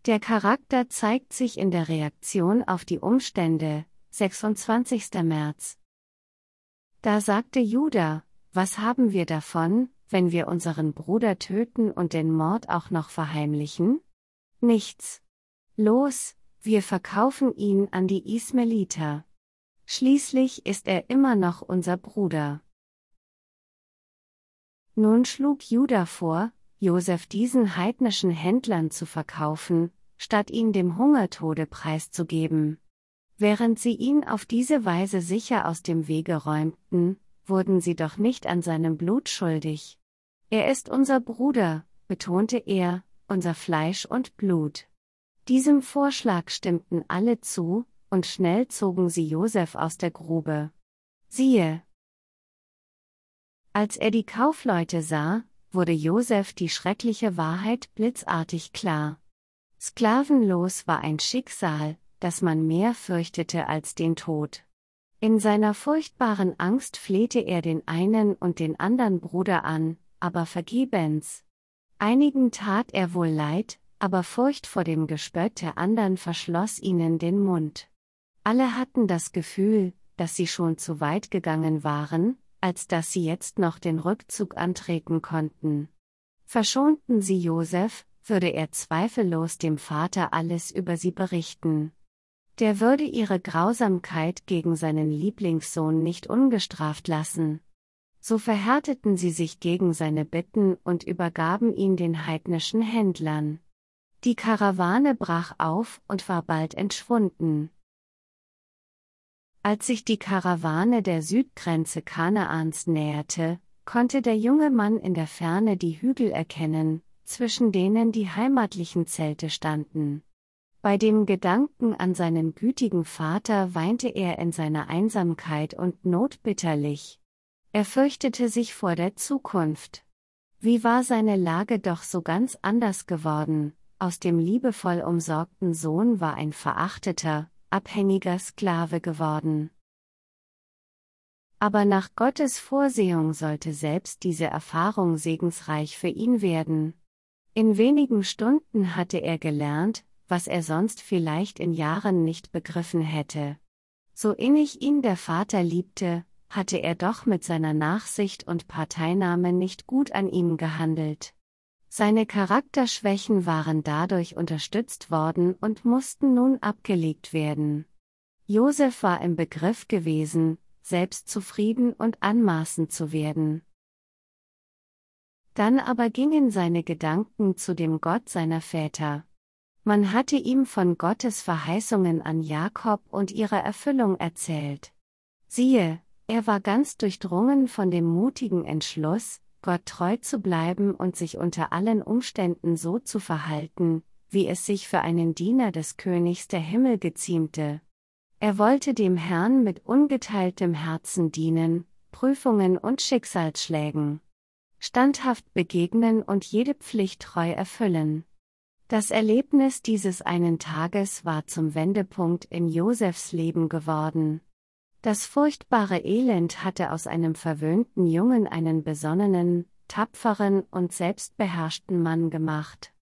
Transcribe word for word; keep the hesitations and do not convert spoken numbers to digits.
Der Charakter zeigt sich in der Reaktion auf die Umstände, sechsundzwanzigster März. Da sagte Juda: Was haben wir davon, wenn wir unseren Bruder töten und den Mord auch noch verheimlichen? Nichts. Los, wir verkaufen ihn an die Ismaeliter. Schließlich ist er immer noch unser Bruder. Nun schlug Juda vor, Josef diesen heidnischen Händlern zu verkaufen, statt ihn dem Hungertode preiszugeben. Während sie ihn auf diese Weise sicher aus dem Wege räumten, wurden sie doch nicht an seinem Blut schuldig. Er ist unser Bruder, betonte er, unser Fleisch und Blut. Diesem Vorschlag stimmten alle zu, und schnell zogen sie Josef aus der Grube. Siehe! Als er die Kaufleute sah, wurde Josef die schreckliche Wahrheit blitzartig klar. Sklavenlos war ein Schicksal, das man mehr fürchtete als den Tod. In seiner furchtbaren Angst flehte er den einen und den anderen Bruder an, aber vergebens. Einigen tat er wohl leid, aber Furcht vor dem Gespött der anderen verschloss ihnen den Mund. Alle hatten das Gefühl, dass sie schon zu weit gegangen waren, als dass sie jetzt noch den Rückzug antreten konnten. Verschonten sie Josef, würde er zweifellos dem Vater alles über sie berichten. Der würde ihre Grausamkeit gegen seinen Lieblingssohn nicht ungestraft lassen. So verhärteten sie sich gegen seine Bitten und übergaben ihn den heidnischen Händlern. Die Karawane brach auf und war bald entschwunden. Als sich die Karawane der Südgrenze Kanaans näherte, konnte der junge Mann in der Ferne die Hügel erkennen, zwischen denen die heimatlichen Zelte standen. Bei dem Gedanken an seinen gütigen Vater weinte er in seiner Einsamkeit und Not bitterlich. Er fürchtete sich vor der Zukunft. Wie war seine Lage doch so ganz anders geworden? Aus dem liebevoll umsorgten Sohn war ein verachteter, abhängiger Sklave geworden. Aber nach Gottes Vorsehung sollte selbst diese Erfahrung segensreich für ihn werden. In wenigen Stunden hatte er gelernt, was er sonst vielleicht in Jahren nicht begriffen hätte. So innig ihn der Vater liebte, hatte er doch mit seiner Nachsicht und Parteinahme nicht gut an ihm gehandelt. Seine Charakterschwächen waren dadurch unterstützt worden und mussten nun abgelegt werden. Josef war im Begriff gewesen, selbstzufrieden und anmaßend zu werden. Dann aber gingen seine Gedanken zu dem Gott seiner Väter. Man hatte ihm von Gottes Verheißungen an Jakob und ihrer Erfüllung erzählt. Siehe, er war ganz durchdrungen von dem mutigen Entschluss, Gott treu zu bleiben und sich unter allen Umständen so zu verhalten, wie es sich für einen Diener des Königs der Himmel geziemte. Er wollte dem Herrn mit ungeteiltem Herzen dienen, Prüfungen und Schicksalsschlägen standhaft begegnen und jede Pflicht treu erfüllen. Das Erlebnis dieses einen Tages war zum Wendepunkt in Josefs Leben geworden. Das furchtbare Elend hatte aus einem verwöhnten Jungen einen besonnenen, tapferen und selbstbeherrschten Mann gemacht.